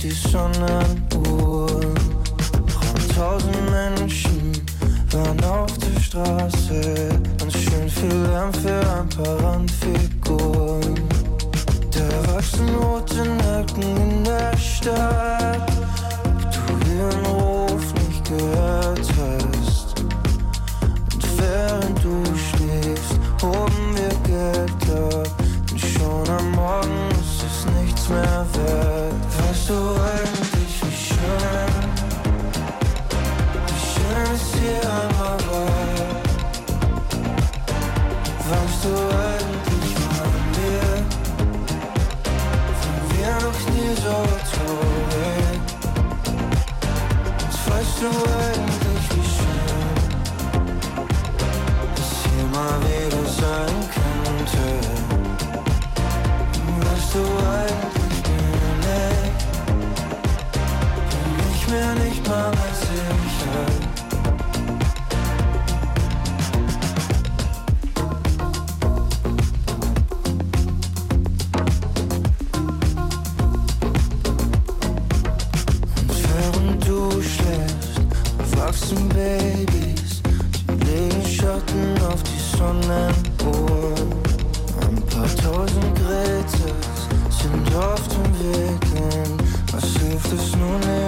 die Sonnenuhr. Rund 1000 Menschen waren auf der Straße. Ganz schön viel Lärm für ein paar Randfiguren. Da wachsen rote Nelken in der Stadt. Ob du ihren Ruf nicht gehört hast. Und während du schläfst, hoben wir Geld ab. Und schon am Morgen ist es nichts mehr wert. Weißt du eigentlich, wie schön es hier einmal war? Weißt du eigentlich, waren wir noch nie so traurig? Und weißt du eigentlich, wie schön es hier mal wieder sein könnte? Weißt du eigentlich, bin ich mir nicht mal mehr sicher. Wachsen Babys, sie legen Schatten auf die Sonnenuhr. Ein paar tausend Gretas sind auf dem Weg hin. Was hilft es nun